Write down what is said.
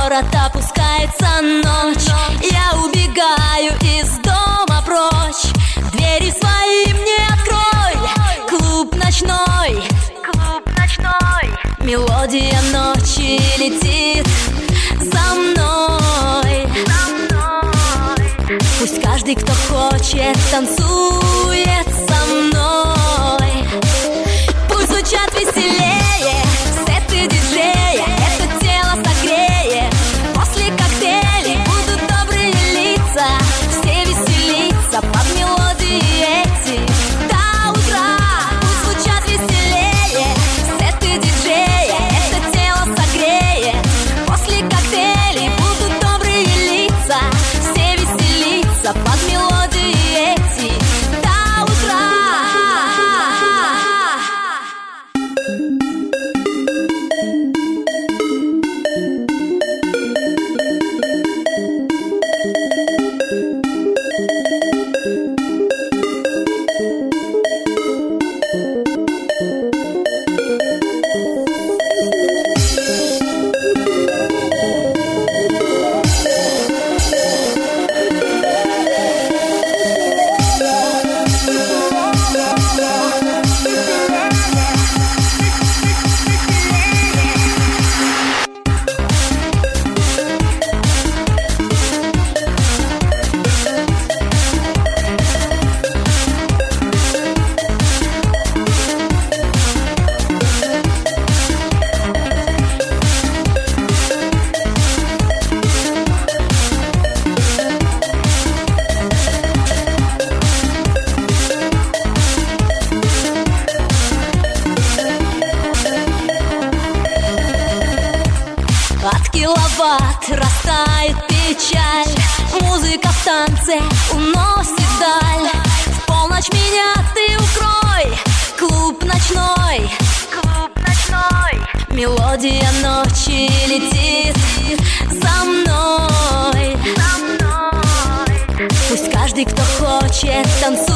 город опускается ночь, я убегаю из дома прочь. Двери свои мне открой, клуб ночной, мелодия ночи летит за мной. Пусть каждый, кто хочет, танцует со мной. Пусть звучат веселее сеты диджея, это тело согреет. После коктейлей будут добрые лица, все веселиться под мелодии эти до утра. Пусть звучат веселее сеты диджея, это тело согреет. После коктейлей будут добрые лица, все веселиться под мелодии эти до утра. От киловатт растает печаль, музыка в танце уносит даль. В полночь меня ты укрой, клуб ночной, мелодия ночи летит за мной. Пусть каждый, кто хочет, танцует